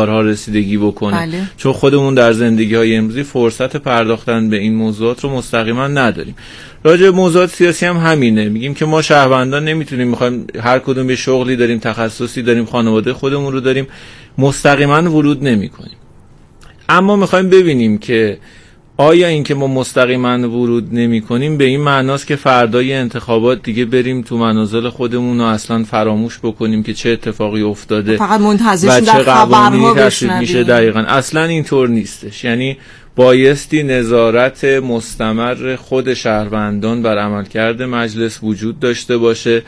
رسیدگی بکنه. بله. چون خودمون در زندگی‌های امروزی فرصت پرداختن به این موضوعات رو مستقیما نداریم. راجع به موضوعات سیاسی هم همینه، میگیم که ما شهروندان نمیتونیم، میخوایم هر کدوم یه شغلی داریم، تخصصی داریم، خانواده خودمون رو داریم، مستقیما ورود نمی‌کنیم. اما میخوایم ببینیم که آیا این که ما مستقیما ورود نمی کنیم به این معناست که فردای انتخابات دیگه بریم تو منازل خودمون و اصلا فراموش بکنیم که چه اتفاقی افتاده فقط منتظر و چه قوانینی تصویب میشه؟ بشنویم. دقیقاً اصلا اینطور نیستش. یعنی بایستی نظارت مستمر خود شهروندان بر عملکرد مجلس وجود داشته باشه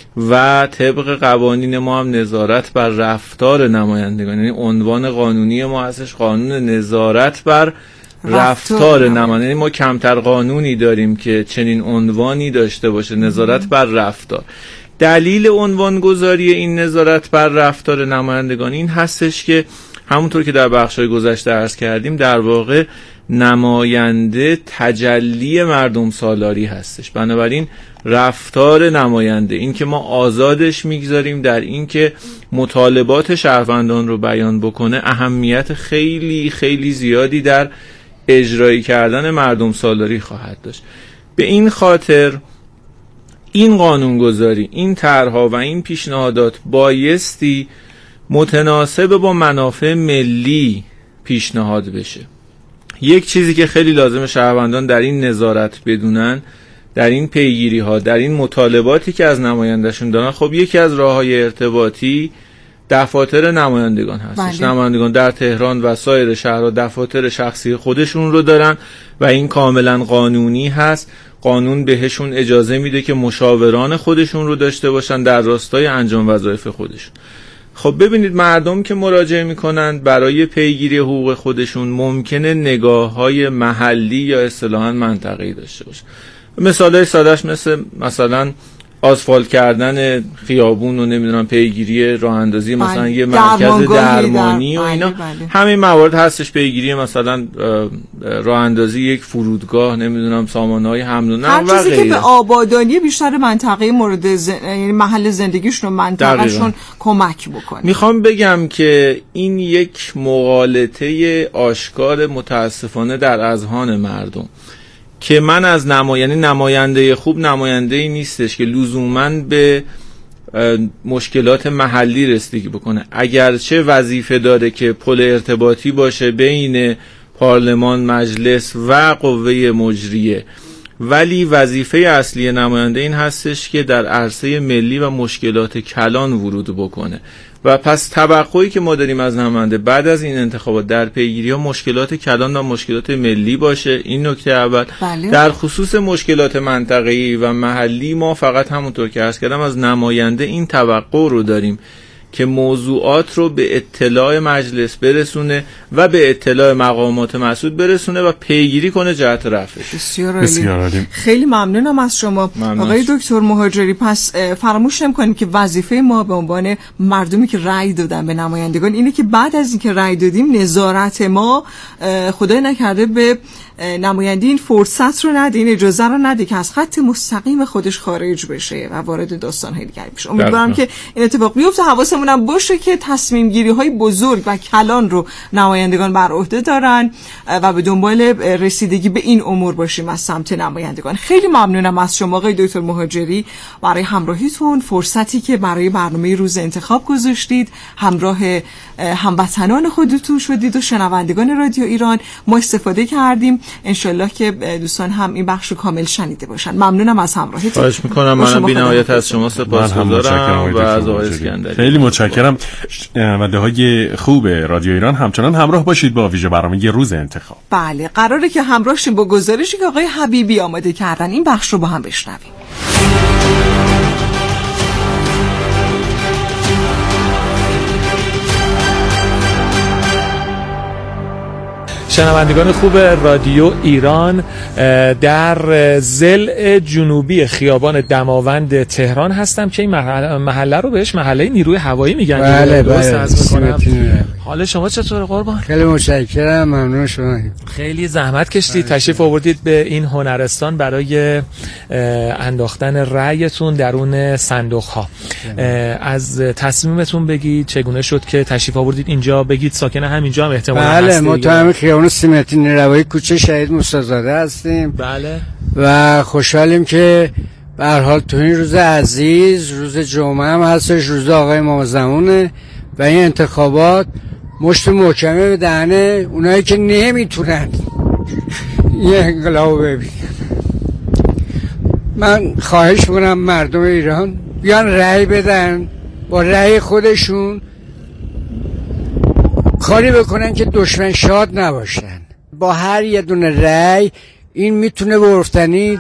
و طبق قوانین ما هم نظارت بر رفتار نمایندگان، یعنی عنوان قانونی ما هستش قانون نظارت بر رفتار نماینده. یعنی ما کمتر قانونی داریم که چنین عنوانی داشته باشه، نظارت بر رفتار. دلیل عنوان گذاری این نظارت بر رفتار نمایندگان این هستش که همونطور که در بخش‌های گذشته عرض کردیم، در واقع نماینده تجلی مردم سالاری هستش. بنابراین رفتار نماینده، این که ما آزادش میگذاریم در این که مطالبات شهروندان رو بیان بکنه، اهمیت خیلی خیلی زیادی در اجرایی کردن مردم سالاری خواهد داشت. به این خاطر این قانونگذاری، این طرح‌ها و این پیشنهادات بایستی متناسب با منافع ملی پیشنهاد بشه. یک چیزی که خیلی لازم شهروندان در این نظارت بدونن، در این پیگیری‌ها، در این مطالباتی که از نماینده‌شون دارن، خب یکی از راه‌های ارتباطی دفاتر نمایندگان هستش. بله. نمایندگان در تهران و سایر شهرها دفاتر شخصی خودشون رو دارن و این کاملا قانونی هست. قانون بهشون اجازه میده که مشاوران خودشون رو داشته باشن در راستای انجام وظایف خودشون. خب ببینید، مردم که مراجعه میکنند برای پیگیری حقوق خودشون ممکنه نگاه‌های محلی یا اصطلاحاً منطقه‌ای داشته باشه. مثالای سادهش مثلا آسفالت کردن خیابون و نمیدونم پیگیری راه اندازی مثلا یه مرکز درمانی و اینا، همین موارد هستش. پیگیری مثلا راه اندازی یک فرودگاه، نمیدونم سامانه‌های حمل و نقل و غیره. که به آبادانی بیشتر منطقه مورد یعنی محل زندگیشون و منطقهشون کمک بکنه. میخوام بگم که این یک مغالطه آشکار متاسفانه در اذهان مردم که من از نماینده خوب نماینده‌ای نیستش که لزوماً به مشکلات محلی رسیدگی بکنه. اگرچه وظیفه داره که پل ارتباطی باشه بین پارلمان، مجلس و قوه مجریه، ولی وظیفه اصلی نماینده این هستش که در عرصه ملی و مشکلات کلان ورود بکنه. و پس توقعی که ما داریم از نماینده بعد از این انتخابات در پیگیری‌ها مشکلات کلان و مشکلات ملی باشه. این نکته اول. بله. در خصوص مشکلات منطقه‌ای و محلی ما فقط همونطور که عرض کردم از نماینده این توقع رو داریم که موضوعات رو به اطلاع مجلس برسونه و به اطلاع مقامات مسئول برسونه و پیگیری کنه جهت رفعش. بسیار عالی. خیلی ممنونم از شما آقای دکتر مهاجری. پس فراموش نمی‌کنیم که وظیفه ما به عنوان مردمی که رأی دادن به نمایندگان اینه که بعد از اینکه رأی دادیم نظارت ما خدای نکرده به نماینده این فرصت رو نده، این اجازه رو نده که از خط مستقیم خودش خارج بشه و وارد داستان‌های دیگری بشه. امیدوارم که این اتفاق بیفته. حواسمون هم باشه که تصمیم گیری‌های بزرگ و کلان رو نمایندگان بر عهده دارن و به دنبال رسیدگی به این امور باشیم از سمت نمایندگان. خیلی ممنونم از شما آقای دکتر مهاجری برای همراهیتون، فرصتی که برای برنامه روز انتخاب گذاشتید، همراه هموطنان خودتون شدید و شنوندگان رادیو ایران. ما استفاده کردیم، انشالله که دوستان هم این بخش رو کامل شنیده باشن. ممنونم از همراهیتون. خواهش میکنم. منم بی‌نهایت از شما سپاسگزارم و از آقای اسکندری. خیلی متشکرم. شنونده‌های خوب رادیو ایران، همچنان همراه باشید با ویژه برنامه روز انتخاب. بله، قراره که همراه شیم با گزارشی که آقای حبیبی آماده کردن. این بخش رو با هم بشنویم. شنوندگان خوب رادیو ایران، در ضلع جنوبی خیابان دماوند تهران هستم که این محله رو بهش محله نیروی هوایی میگن. بله بله. حال شما چطوره قربان؟ خیلی متشکرم، ممنون شما. خیلی زحمت کشیدید تشریف آوردید به این هنرستان برای انداختن رأیتون درون صندوق ها. از تصمیمتون بگید، چگونه شد که تشریف آوردید اینجا؟ بگید ساکن همینجا هم احتمالاً هستید. بله، ما تو همین خیابان سیمتی نیروی کوچه شهید موسی‌زاده هستیم. بله. و خوشحالیم که به هر حال تو این روز عزیز، روز جمعه هم هستش، روز آقای امام زمانه و این انتخابات مشت محکمه به دهنه اونایی که نمیتونن یه انقلاب ببینن. من خواهش میکنم مردم ایران بیان رأی بدن، با رأی خودشون کاری بکنن که دشمن شاد نباشن. با هر یه دونه رأی این میتونه به گفتنی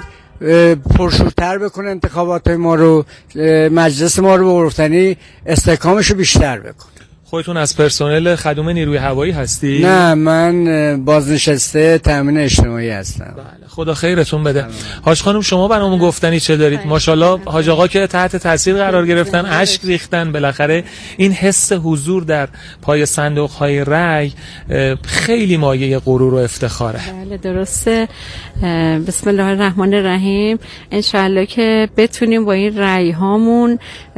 پرشورتر بکنه انتخابات ما رو، مجلس ما رو به گفتنی استحکامش رو بیشتر بکنه. خودتون از پرسنل خدوم نیروی هوایی هستی؟ نه، من بازنشسته تامین اجتماعی هستم. بله، خدا خیرتون بده. حاج خانم شما برامون گفتنی چه دارید؟ ماشاءالله حاج آقا که تحت تاثیر قرار گرفتن، اشک ریختن، بالاخره این حس حضور در پای صندوق های رأی خیلی مایه غرور و افتخاره. بله درسته. بسم الله الرحمن الرحیم. انشالله که بتونیم با این رأی هامون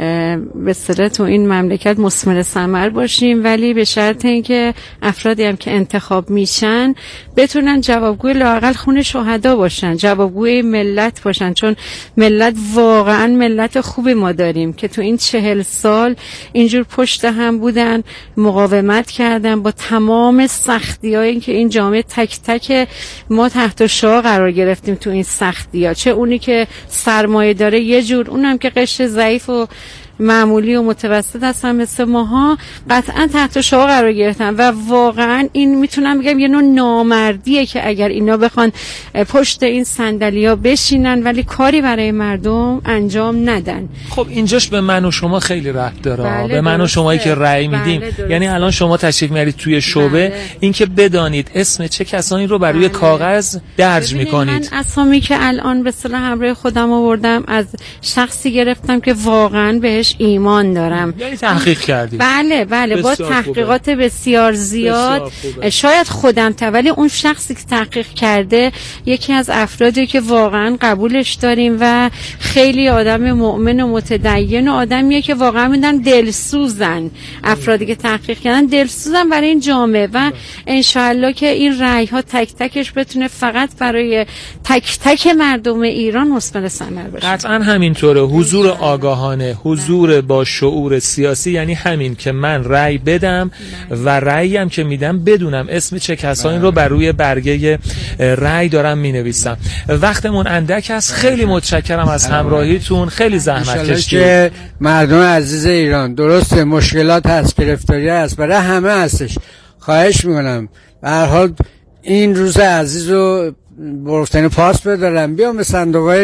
به اصطلاح تو این مملکت مثمر ثمر باشیم، ولی به شرط اینکه افرادی هم که انتخاب میشن بتونن جوابگوی لااقل خون شهدا باشن، جوابگوی ملت باشن، چون ملت واقعا ملت خوبی ما داریم که تو این 40 سال اینجور پشت هم بودن، مقاومت کردن با تمام سختی‌هایی که این جامعه تک تک ما تحت شعاع قرار گرفتیم تو این سختی‌ها، چه اونی که سرمایه داره یه جور، اونم که قشر ضعیف و معمولی و متوسط هستن مثل ماها قطعا تحت شعاع قرار گرفتن و واقعا این میتونم بگم یه نوع نامردیه که اگر اینا بخوان پشت این صندلی‌ها بشینن ولی کاری برای مردم انجام ندن. خب اینجاش به من و شما خیلی ربط داره. بله به من و شمایی که رأی میدیم. بله یعنی الان شما تشریف میارید توی شعبه، بله. اینکه بدانید اسم چه کسانی رو بر روی کاغذ درج میکنید. من اسامی که الان به اصطلاح همراه خودم آوردم از شخصی گرفتم که واقعا بهش ایمان دارم. یعنی تحقیق کردید؟ بله بله، با تحقیقات بسیار زیاد. شاید خودم ولی اون شخصی که تحقیق کرده یکی از افرادی که واقعا قبولش داریم و خیلی آدم مؤمن و متدین و آدمیه که واقعا میدن دلسوزن. افرادی که تحقیق کردن دلسوزن برای این جامعه و انشاءالله که این رأی ها تک تکش بتونه فقط برای تک تک مردم ایران مثمر ثمر باشه. قطعا همینطوره. حضور آگاهانه، حضور با شعور سیاسی، یعنی همین که من رأی بدم و رأیم که میدم بدونم اسم چه کسانی رو بر روی برگه رأی دارم مینویسم. وقتمون اندک است. خیلی متشکرم از همراهیتون. خیلی زحمت کشیدید. که مردم عزیز ایران، درسته مشکلات هست، گرفتاری هست، برای همه هستش. خواهش میکنم به هر حال این روز عزیز رو گفتن پاس بدارن، بیان به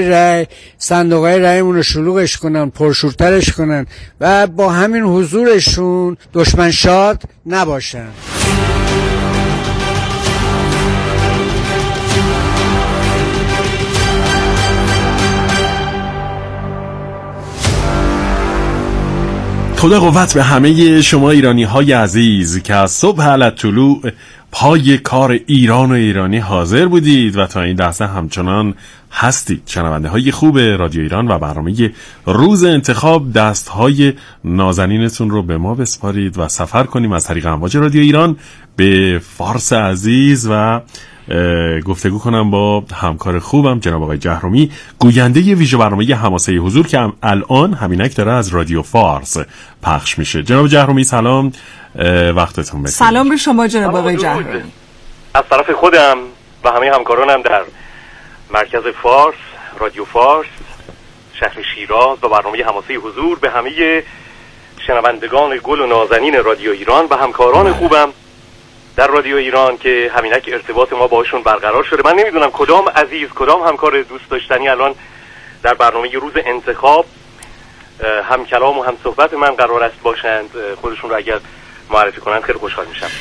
صندوقای رأیمون رو شلوغش کنن، پرشورترش کنن و با همین حضورشون دشمن شاد نباشن. خدا قوت به همه شما ایرانی های عزیز که از صبح علی طلوع پای کار ایران و ایرانی حاضر بودید و تا این لحظه همچنان هستید. شنونده های خوب رادیو ایران و برنامه روز انتخاب، دست های نازنینتون رو به ما بسپارید و سفر کنیم از طریق امواج رادیو ایران به فارس عزیز و گفتگو کنم با همکار خوبم جناب آقای جهرومی، گوینده ویژه برنامه حماسه حضور که الان همینک داره از رادیو فارس پخش میشه. جناب جهرومی سلام، وقتتون بخیر. سلام به شما جناب آقای جهرومی. از طرف خودم و همه همکارانم در مرکز فارس، رادیو فارس، شهر شیراز و برنامه حماسه حضور، به همه شنوندگان گل و نازنین رادیو ایران و همکاران خوبم در رادیو ایران که همینک ارتباط ما باشون برقرار شده. من نمیدونم کدام عزیز، کدام همکار دوست داشتنی الان در برنامه روز انتخاب هم کلام و هم صحبت من قرار است باشند. خودشون رو اگر معرفی کنند خیلی خوشحال میشم.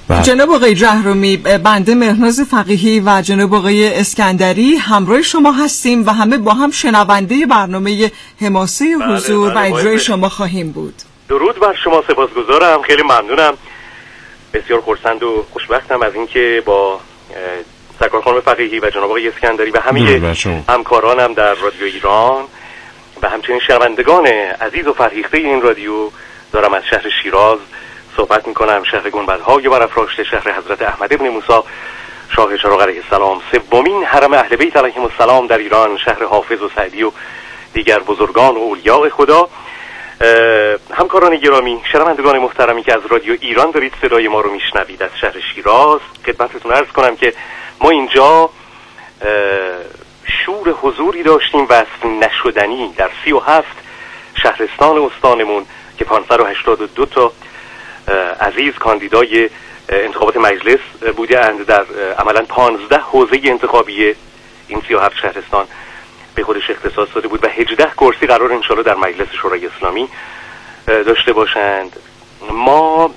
جناب آقای جهرومی، بنده مهرناز فقیهی و جناب آقای اسکندری همراه شما هستیم و همه با هم شنونده برنامه حماسه حضور و اجرای شما خواهیم بود. درود بر شما، سپاسگزارم، خیلی ممنونم، بسیار خرسند و خوشبختم از اینکه با سرکار خانم فقیهی و جناب آقای اسکندری و همه همکارانم در رادیو ایران و همچنین شنوندگان عزیز و فرهیخته این رادیو دارم از شهر شیراز صحبت میکنم، شهر گنبدهای برافراشته، شهر حضرت احمد ابن موسی شاه چراغ علیه السلام، سومین حرم اهل بیت علیهم السلام در ایران، شهر حافظ و سعدی و دیگر بزرگان و اولیاء خدا. همکاران گرامی، شنوندگان محترمی که از رادیو ایران دارید صدای ما رو میشنوید از شهر شیراز، خدمتتون عرض کنم که ما اینجا شور حضوری داشتیم وصف نشدنی در 37 شهرستان استانمون که 582 تا عزیز کاندیدای انتخابات مجلس بوده اند در عملا 15 حوزه انتخابی این 37 شهرستان به خودش اختصاص داده بود و 18 کرسی قرار انشالله در مجلس شورای اسلامی داشته باشند. ما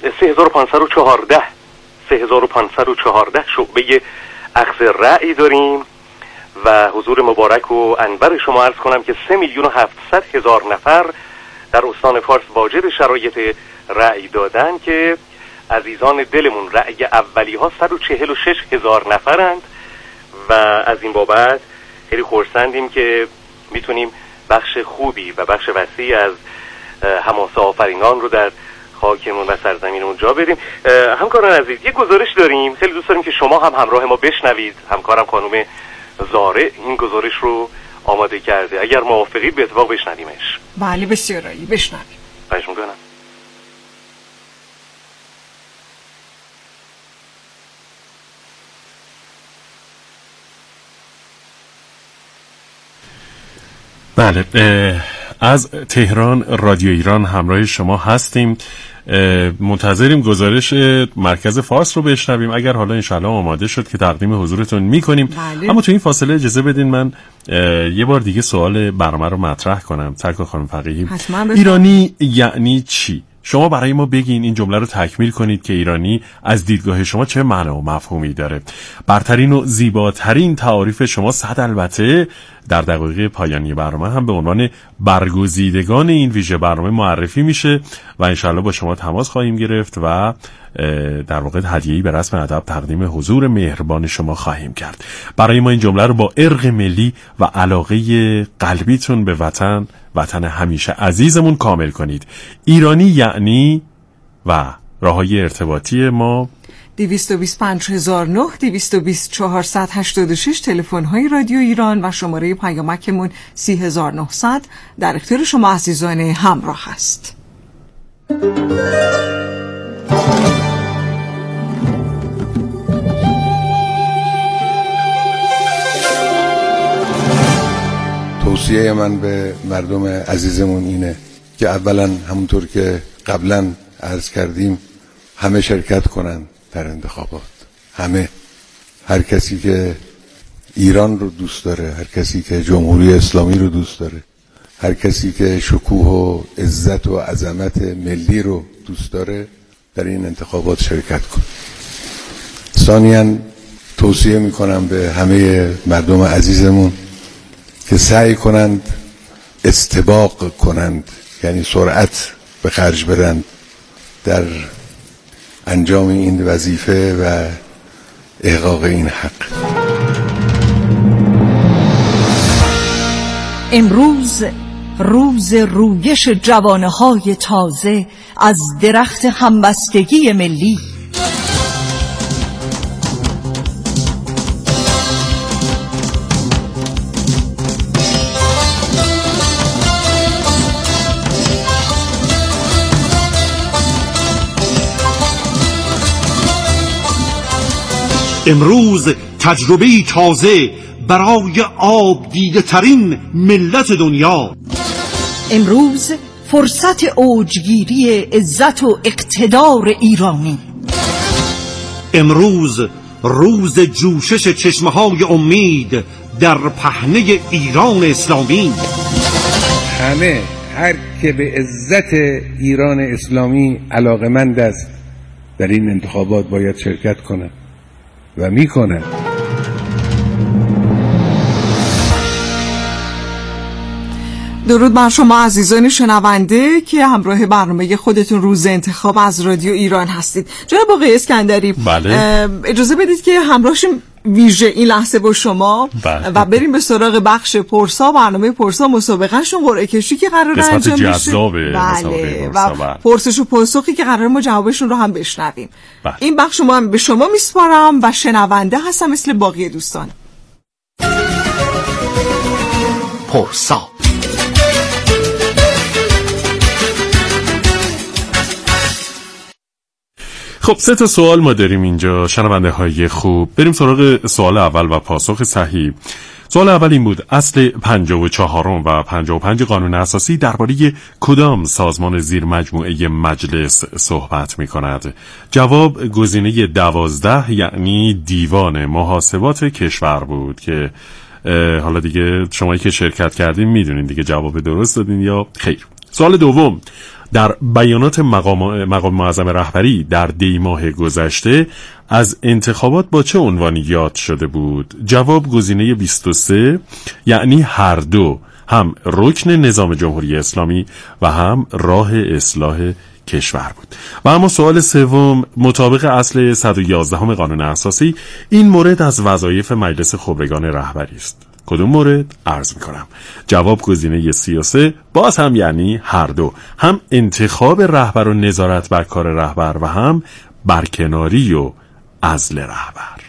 3514 شعبه اخذ رأی داریم و حضور مبارک و انور شما عرض کنم که 3,700,000 نفر در استان فارس واجد شرایط رأی دادن که عزیزان دلمون رأی اولی ها 146,000 نفرند و از این بابت خیلی خرسندیم که میتونیم بخش خوبی و بخش وسیعی از حماسه آفرینان رو در خاکمون و سرزمینمون جا بدیم. همکاران عزیز، یک گزارش داریم، خیلی دوست داریم که شما هم همراه ما بشنوید. همکارم خانم زاره این گزارش رو آماده کرده، اگر موافقید به اتفاق بشنویمش. بله بسیار عالی، بشنویم. خواهش می‌کنم. بله، از تهران رادیو ایران همراه شما هستیم، منتظریم گزارش مرکز فارس رو بشنویم. اگر حالا انشالله آماده شد که تقدیم حضورتون میکنیم. بله. اما تو این فاصله اجازه بدین من یه بار دیگه سوال برنامه رو مطرح کنم. سرکار خانم فقیهی، ایرانی یعنی چی؟ شما برای ما بگین، این جمله رو تکمیل کنید که ایرانی از دیدگاه شما چه معنا و مفهومی داره. برترین و زیباترین تعاریف شما صد البته در دقایق پایانی برنامه هم به عنوان برگزیدگان این ویژه برنامه معرفی میشه و انشالله با شما تماس خواهیم گرفت و در واقع هدیه‌ای به رسم ادب تقدیم حضور مهربان شما خواهیم کرد. برای ما این جمله رو با ارق ملی و علاقه قلبیتون به وطن همیشه عزیزمون کامل کنید. ایرانی یعنی و راههای ارتباطی ما 225009 220486 تلفن های رادیو ایران و شماره پیامکمون 3900 در اختیار شما عزیزان همراه هست. توصیه من به مردم عزیزمون اینه که اولا همونطور که قبلا عرض کردیم همه شرکت کنن در انتخابات. همه، هر کسی که ایران رو دوست داره، هر کسی که جمهوری اسلامی رو دوست داره، هر کسی که شکوه و عزت و عظمت ملی رو دوست داره در این انتخابات شرکت کنه. ثانیاً توصیه میکنم به همه مردم عزیزمون که سعی کنند استباق کنند، یعنی سرعت به خرج بدن در انجام این وظیفه و احقاق این حق. امروز روز رویش جوانه‌های تازه از درخت همبستگی ملی. امروز تجربه‌ای تازه برای آب دیده ترین ملت دنیا. امروز فرصت اوجگیری عزت و اقتدار ایرانی. امروز روز جوشش چشمه‌های امید در پهنه ایران اسلامی. هر که به عزت ایران اسلامی علاقمند است در این انتخابات باید شرکت کنند و میکنند. درود بر شما عزیزان شنونده که همراه برنامه خودتون روز انتخاب از رادیو ایران هستید. جناب آقای اسکندری، بله. اجازه بدید که همراهشیم ویژه این لحظه با شما و بریم به سراغ بخش پرسا. برنامه پرسا مسابقهشون قرعه کشی که قرار انجام بشه. جذاب بله. و پرسش و پاسخی که قرار ما جوابشون رو هم بشنویم. بله. این بخش ما هم به شما میسپارم و شنونده هستم مثل باقی دوستان. پرسا. خب 3 سوال ما داریم اینجا شنونده های خوب. بریم سراغ سوال اول و پاسخ صحیح. سوال اول این بود: اصل 54 و 55 قانون اساسی درباره کدام سازمان زیر مجموعه مجلس صحبت می کند؟ جواب گزینه 12 یعنی دیوان محاسبات کشور بود که حالا دیگه شمایی که شرکت کردین میدونین دیگه جواب درست دادین یا خیر. سوال دوم: در بیانات مقام معظم رهبری در دی ماه گذشته از انتخابات با چه عنوانی یاد شده بود؟ جواب گزینه 23 یعنی هر دو، هم رکن نظام جمهوری اسلامی و هم راه اصلاح کشور بود. و اما سوال سوم: مطابق اصل 111 قانون اساسی این مورد از وظایف مجلس خبرگان رهبری است. کدوم مورد؟ عرض میکنم. جواب گزینه 33 باز هم یعنی هر دو، هم انتخاب رهبر و نظارت بر کار رهبر و هم برکناری و عزل رهبر.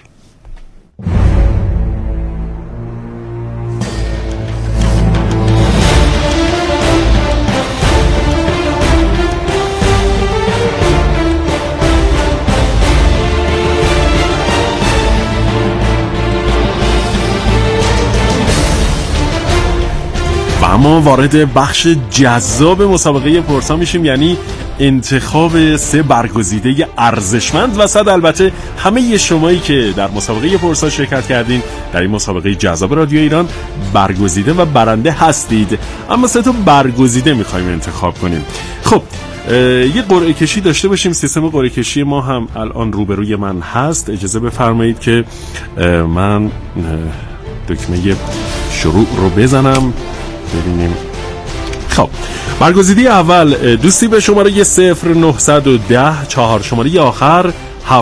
اما وارد بخش جذاب مسابقه پرسا میشیم، یعنی انتخاب 3 برگزیده ارزشمند و صد البته همه شمایی که در مسابقه پرسا شرکت کردین در این مسابقه جذاب رادیو ایران برگزیده و برنده هستید. اما 3 برگزیده میخوایم انتخاب کنیم. خب یه قرعه کشی داشته باشیم. سیستم قرعه کشی ما هم الان روبروی من هست. اجازه بفرمایید که من دکمه شروع رو بزنم ببینیم. خب برگزیده اول دوستی به شماره 0910 4 شماره آخر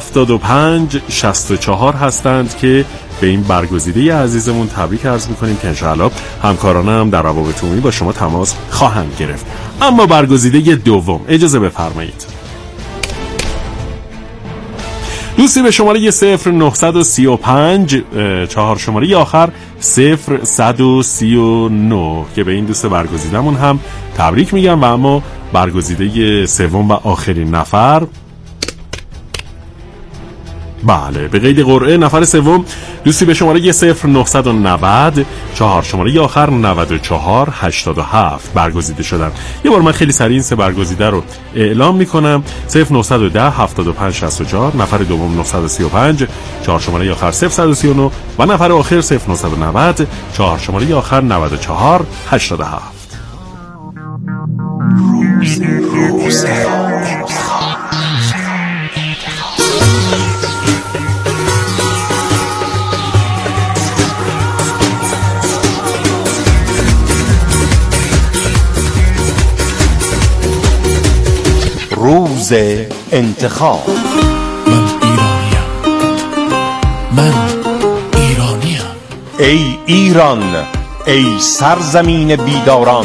7564 هستند که به این برگزیده عزیزمون تبریک عرض میکنیم که انشاءالله همکارانم در روابط عمومی با شما تماس خواهند گرفت. اما برگزیده دوم اجازه بفرمایید. دوستی به شماره 0935 4 شماره آخر 0139 که به این دوست برگزیدمون هم تبریک میگم. و اما برگزیده سوم و آخرین نفر، بله به قید قرعه نفر سوم دوستی به شماره 0990 4 شماره آخر 9487 برگزیده شدن. یه بار من خیلی سریع این 3 برگزیده رو اعلام میکنم: 0910 7564 نفر دوم 935 4 شماره آخر 0139 و نفر آخر 0990 4 شماره آخر 9487. روز انتخاب. من ایرانیم. ای ایران، ای سرزمین بیداران،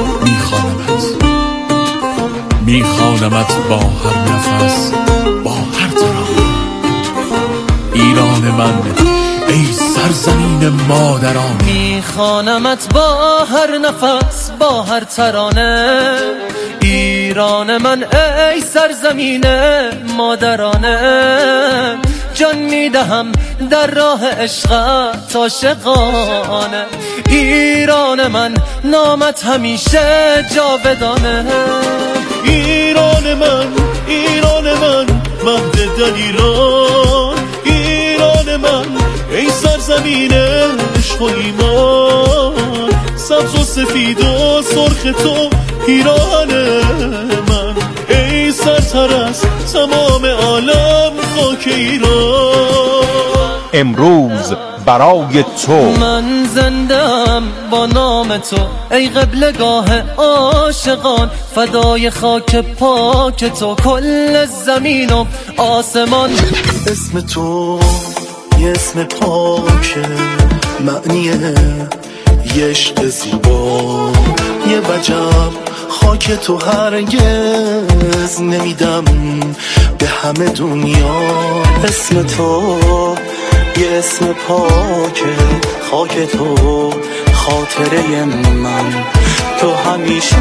میخوانمت با هر نفس، با هر ترانه. ایران من، ای سرزمین مادران، میخوانمت با هر نفس، با هر ترانه. ایران من، ای سرزمین مادرانه. جان میدهم در راه عشقت عاشقانه. ایران من، نامت همیشه جاودانه. ایران من، ایران من، مهد دلیران. ایران من، ای سرزمین عشق و ایمان. سبز و سفید و سرخ تو ایران من، ای سرتر از تمام عالم خاک ایران. امروز برای تو من زندم با نام تو ای قبلگاه عاشقان، فدای خاک پاک تو کل زمین و آسمان. اسم تو یه اسم پاکه، معنیه یه عشق زیبا، یه وجب خاک تو هرگز نمیدم به همه دنیا. اسم تو یه اسم پاکه، خاک تو خاطره من، تو همیشه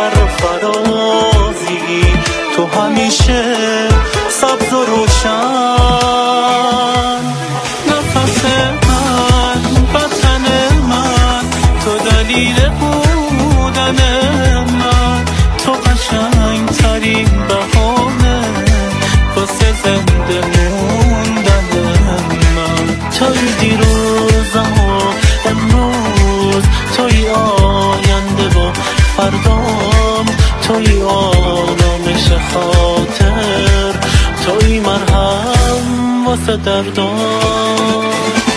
سرفرازی، تو همیشه سبز و روشن. نفس من، وطن من، تو دلیل بودن من، تو قشنگ ترین بهانه واسه زنده موندن من. توی دیروزم و امروز، توی آینده و فردام، توی آرامش خاطر، توی مرهم واسه دردام.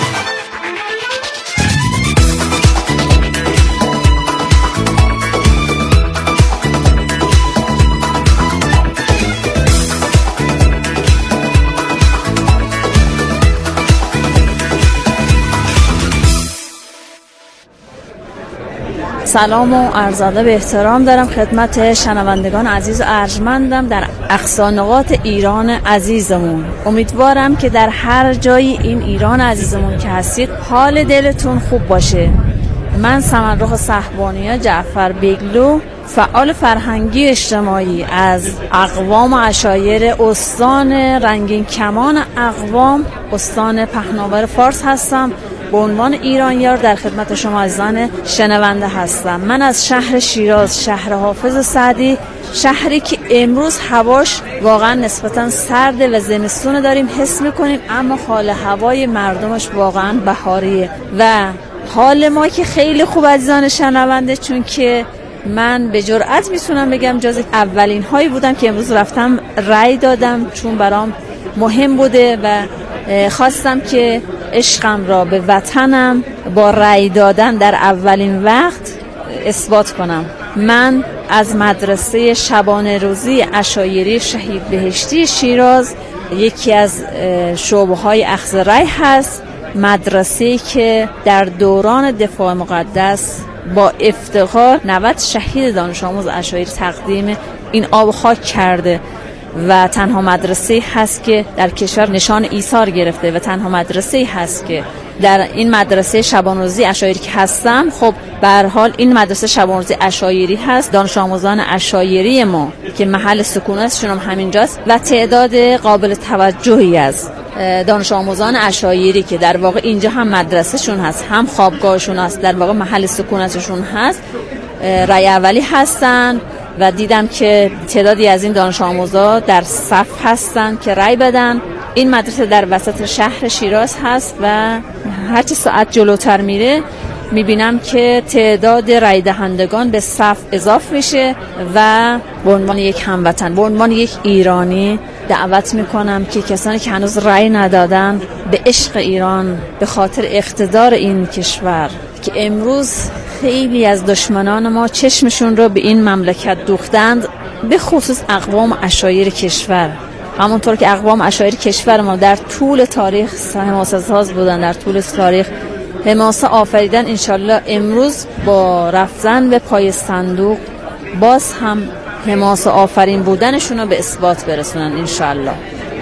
سلام و عرض ادب احترام دارم خدمت شنوندگان عزیز و ارجمندم در اقصی نقاط ایران عزیزمون. امیدوارم که در هر جای این ایران عزیزمون که هستید حال دلتون خوب باشه. من سمنرخ صحبانیه جعفر بیگلو، فعال فرهنگی اجتماعی از اقوام عشایر استان رنگین کمان اقوام استان پهناور فارس هستم. به عنوان ایرانیار در خدمت شما عزیزان شنونده هستم. من از شهر شیراز، شهر حافظ سعدی، شهری که امروز هواش واقعا نسبتا سرده و زمستون داریم حس میکنیم، اما حال هوای مردمش واقعا بهاریه و حال ما که خیلی خوب عزیزان شنونده، چون که من به جرئت میتونم بگم جز اولین هایی بودم که امروز رفتم رأی دادم، چون برام مهم بوده و خواستم که عشقم را به وطنم با رأی دادن در اولین وقت اثبات کنم. من از مدرسه شبانه روزی عشایری شهید بهشتی شیراز، یکی از شعبه‌های اخذ رأی هست، مدرسه‌ای که در دوران دفاع مقدس با افتخار 90 شهید دانش آموز عشایری تقدیم این آب و خاک کرده و تنها مدرسه هست که در کشور نشان ایثار گرفته و تنها مدرسه هست که در این مدرسه شبانه‌روزی عشایری که هستم. خب به هر حال این مدرسه شبانه‌روزی عشایری هست، دانش آموزان عشایری ما که محل سکونتشون هم همینجاست و تعداد قابل توجهی از دانش آموزان عشایری که در واقع اینجا هم مدرسهشون هست هم خوابگاهشون هست، در واقع محل سکونتشون هست، رأی اولی هستن و دیدم که تعدادی از این دانش آموزا در صف هستن که رأی بدن. این مدرسه در وسط شهر شیراز هست و هرچی ساعت جلوتر میره میبینم که تعداد رأی دهندگان به صف اضافه میشه و به عنوان یک هموطن، به عنوان یک ایرانی دعوت میکنم که کسانی که هنوز رأی ندادن به عشق ایران، به خاطر اقتدار این کشور که امروز خیلی از دشمنان ما چشمشون رو به این مملکت دوختند، به خصوص اقوام عشایر کشور، همونطور که اقوام عشایر کشور ما در طول تاریخ حماسه ساز بودن، در طول تاریخ حماسه آفریدن. انشالله امروز با رفتن به پای صندوق باز هم حماسه آفرین بودنشون رو به اثبات برسونن انشالله.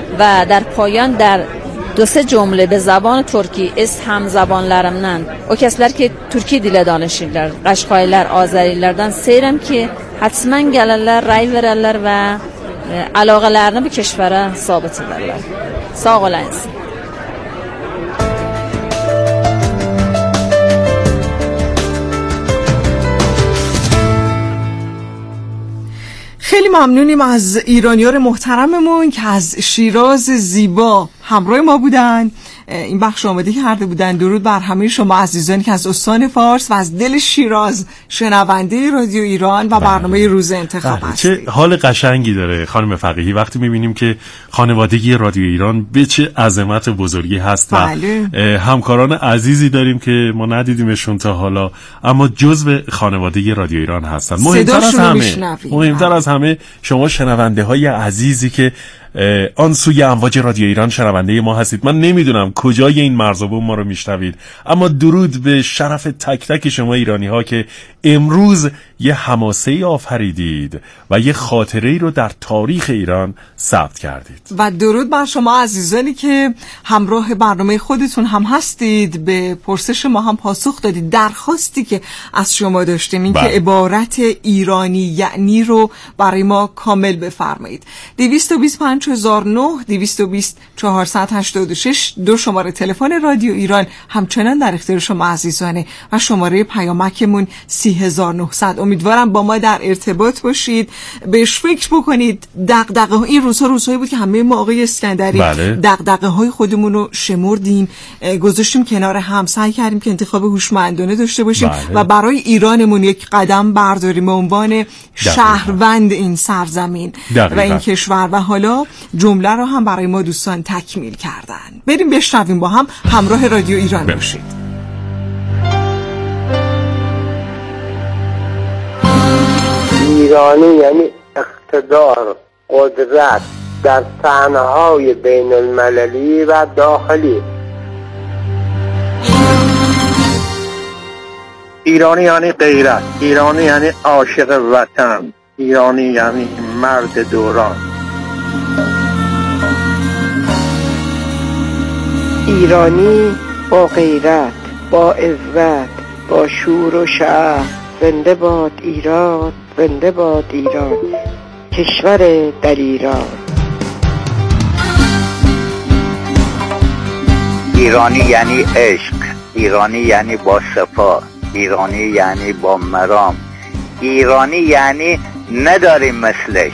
و در پایان در 2-3 cümle به زبان Türkiye هم zabanlarımdan o kesler ki Türkiye dili danışırlar, Qaşqaylar, Azərilərdən istəyirəm ki həttəmən gələrlər, rəy verərlər və əlaqələrini bu kəşvərə sabit edərlər. Sağ olasınız. خیلی ممنونیم از ایرانیار محترممون که از شیراز زیبا همراه ما بودن، این بخش آماده کرده بودن. درود بر همه شما عزیزانی که از استان فارس و از دل شیراز شنونده رادیو ایران و برنامه روز انتخاب هستید. چه حال قشنگی داره خانم فقیهی وقتی میبینیم که خانوادگی رادیو ایران به چه عظمت بزرگی هست و همکاران عزیزی داریم که ما ندیدیمشون تا حالا اما جزو خانواده رادیو ایران هستن. مهمتر از همه شما شنونده های عزیزی که آن سوی امواج رادیو ایران شنونده ما هستید. من نمیدونم کجای این مرزبون ما رو میشنوید، اما درود به شرف تک تک شما ایرانی ها که امروز یه حماسه آفریدید و یه خاطره رو در تاریخ ایران ثبت کردید. و درود بر شما عزیزانی که همراه برنامه خودتون هم هستید، به پرسش ما هم پاسخ دادید. درخواستی که از شما داشتیم این که عبارت ایرانی یعنی رو برای ما کامل بفرمایید. 225,009 220,486 دو شماره تلفن رادیو ایران همچنان در اختیار شما عزیزانه و شماره پیامکمون 30,900. امیدوارم با ما در ارتباط باشید، بهش فکر بکنید. دغدغه این روزهایی بود که همه ما آقای اسکندری دغدغه های خودمون رو شمردیم، گذاشتیم کنار هم، سعی کردیم که انتخاب هوشمندانه داشته باشیم و برای ایرانمون یک قدم برداریم به عنوان شهروند این سرزمین و این کشور. و حالا جمله رو هم برای ما دوستان تکمیل کردن. بریم بشنویم با هم، همراه رادیو ایران باشید. ایرانی یعنی اقتدار، قدرت در صحنه‌های بین المللی و داخلی. ایرانی یعنی غیرت، ایرانی یعنی عاشق وطن، ایرانی یعنی مرد دوران. ایرانی با غیرت، با عزت، با شور و شعف. زنده باد ایران، زنده باد ایران، کشور در ایران. ایرانی یعنی عشق، ایرانی یعنی با صفا، ایرانی یعنی با مرام، ایرانی یعنی نداریم مثلش.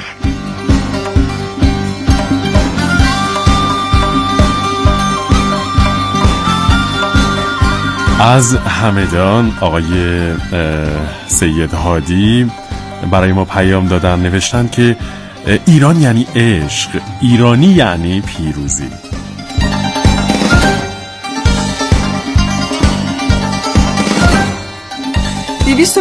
از همدان آقای سید هادی برای ما پیام دادن، نوشتن که ایران یعنی عشق، ایرانی یعنی پیروزی. دویست و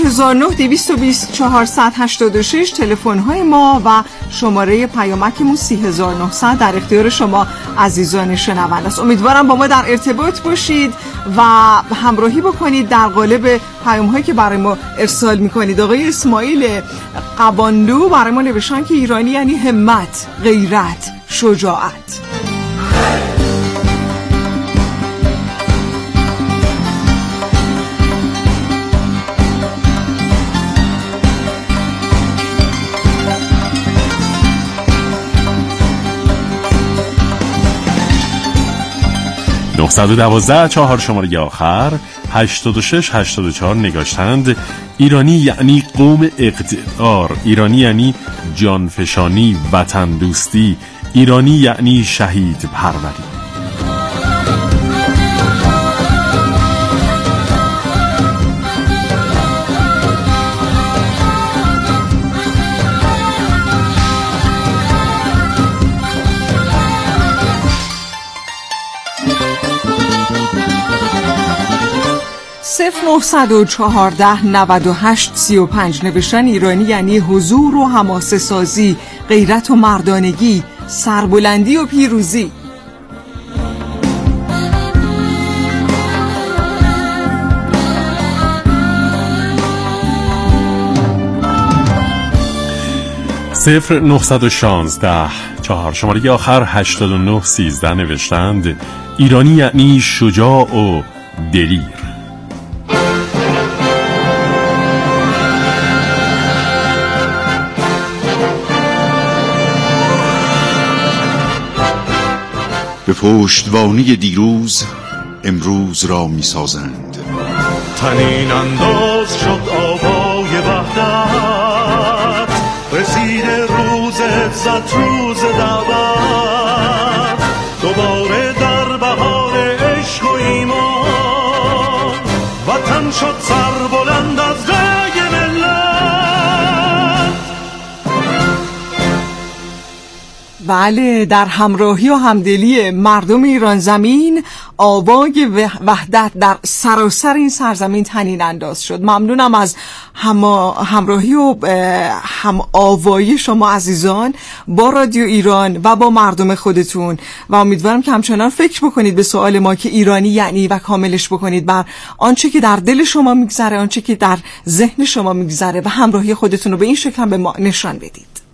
22486 تلفن های ما و شماره پیامکمون 30,900 در اختیار شما عزیزان شنونده است. امیدوارم با ما در ارتباط باشید و همراهی بکنید در قالب پیام هایی که برای ما ارسال میکنید. آقای اسماعیل قبانلو برای ما نوشتن که ایرانی یعنی همت، غیرت، شجاعت. (912) 4 شماره آخر 8684 نگاشتند. ایرانی یعنی قوم اقتدار، ایرانی یعنی جانفشانی، وطن دوستی، ایرانی یعنی شهید پروری. (0914) 9835 نوشتن ایرانی یعنی حضور و حماسه سازی، غیرت و مردانگی، سربلندی و پیروزی. (0916) 4 شماره آخر 8913 نوشتند ایرانی یعنی شجاع و دلیر. به پشتوانی دیروز امروز را می سازند. تنین انداز شد آوای وحدت، رسید روز عزت، روز دعوت. ایران شد سربلند از رای ملت. بله، در همراهی و همدلی مردم ایران زمین آوای وحدت در سراسر این سرزمین طنین انداز شد. ممنونم از همراهی و هم آوایی شما عزیزان با رادیو ایران و با مردم خودتون و امیدوارم که همچنان فکر بکنید به سوال ما که ایرانی یعنی و کاملش بکنید بر آنچه که در دل شما میگذره، آنچه که در ذهن شما میگذره و همراهی خودتون رو به این شکل هم به ما نشان بدید.